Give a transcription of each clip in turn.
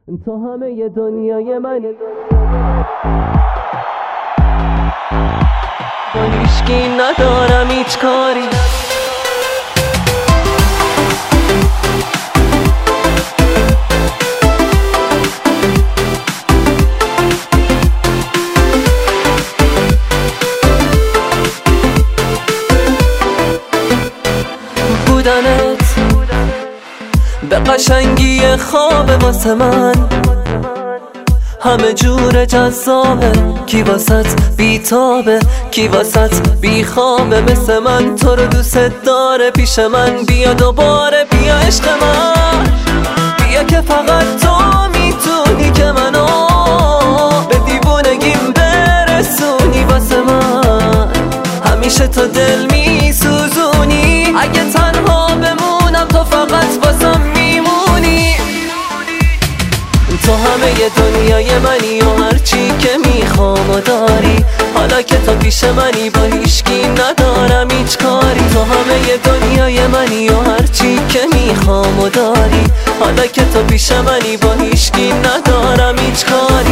تو همه دنیای منی، با هیچکی ندارم هیچ کاری. بودنت به قشنگی خواب واسه من همه جور جذابه، کی واسط بیتابه، کی واسط بیخوابه. مثل من تو رو دوست داره، پیش من بیا دوباره، بیا عشق من، بیا که فقط تو میتونی که منو به دیوونگیم برسونی. واسه من همیشه تو دل میسوزونی، اگه تنها بمونم تو فقط واسم میمونی. تو همه دنیای منی و هرچی که میخوام و داری، حالا که تو پیش منی با هیچکی ندارم هیچ کاری. تو همه دنیای منی و هرچی که میخوام و داری، حالا که تو پیش منی با هیچکی ندارم هیچ کاری.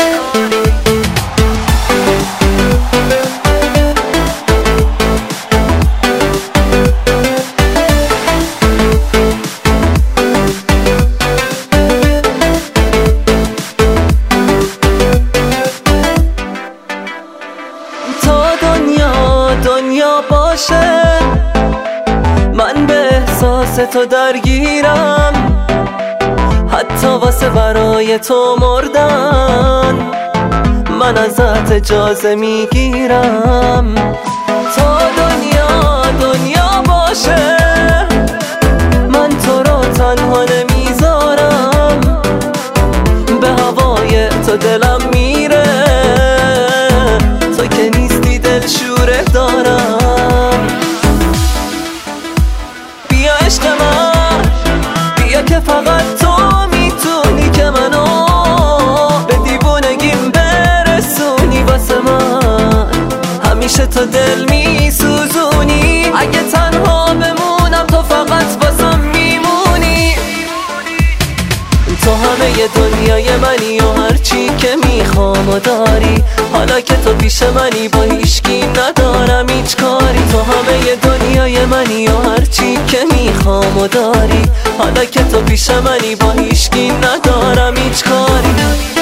دنیا باشه من به احساس تو درگیرم، حتی واسه برای تو مردن من ازت اجازه میگیرم. تا دنیا باشه من تو رو تنها نمیذارم، به هوای تو دلم میره، تو که نیستی دلشوره دارم. بیا عشق من، بیا که فقط تو میتونی که منو به دیوونگیم برسونی. واسه من همیشه تو دل میسوزونی، اگه تنها بمونم تو فقط واسم میمونی. تو همه دنیای منی و هرچی که میخوام و داری، حالا که تو پیش منی با هیچکی ندارم هیچ کاری. تو همه دنیای منی و هرچی که میخوام و داری، حالا که تو پیش منی با هیچکی ندارم هیچ کاری.